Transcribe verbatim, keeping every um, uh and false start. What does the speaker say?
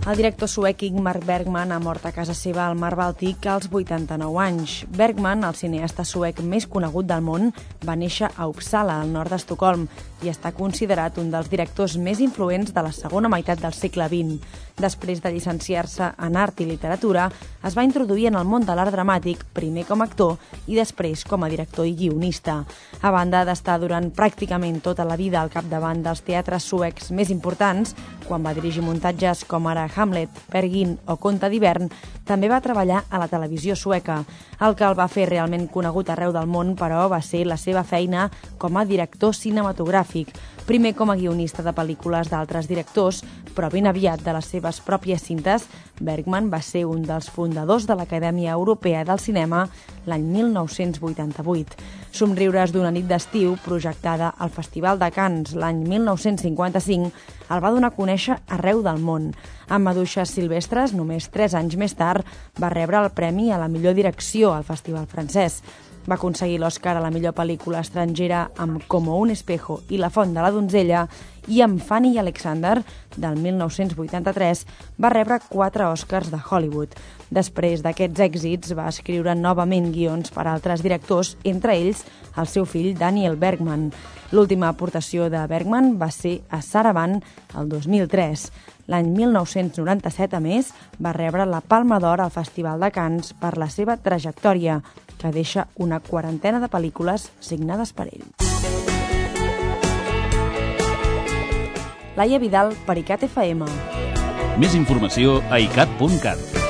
El director suec Ingmar Bergman ha mort a casa seva al mar Bàltic als vuitanta-nou anys. Bergman, el cineasta suec més conegut del món, va néixer a Uppsala, al nord d'Estocolm, i està considerat un dels directors més influents de la segona meitat del segle vint. Després de llicenciar-se en art i literatura, es va introduir en el món de l'art dramàtic, primer com a actor i després com a director i guionista. A banda d'estar durant pràcticament tota la vida al capdavant dels teatres suecs més importants, quan va dirigir muntatges com ara Hamlet, Peer Gynt o Conte d'hivern, també va treballar a la televisió sueca. El que el va fer realment conegut arreu del món, però, va ser la seva feina com a director cinematogràfic. Primer com a guionista de pel·lícules d'altres directors, però ben aviat de les seves pròpies cintes, Bergman va ser un dels fundadors de l'Acadèmia Europea del Cinema l'any mil nou-cents vuitanta-vuit. Somriures d'una nit d'estiu, projectada al Festival de Cannes l'any mil nou-cents cinquanta-cinc, el va donar a conèixer arreu del món. Amb Maduixes silvestres, només tres anys més tard, va rebre el premi a la millor direcció al Festival francès. Va aconseguir l'Oscar a la millor pel·lícula estrangera amb Como un espejo i La font de la donzella, i amb Fanny i Alexander, del mil nou-cents vuitanta-tres, va rebre quatre Oscars de Hollywood. Després d'aquests èxits, va escriure novament guions per a altres directors, entre ells el seu fill Daniel Bergman. L'última aportació de Bergman va ser a Saravan el dos mil tres. L'any mil nou-cents noranta-set, a més, va rebre la Palma d'Or al Festival de Cannes per la seva trajectòria, que deixa una quarantena de pel·lícules signades per ell. Laia Vidal, per ICAT F M. Més informació a icat punt cat.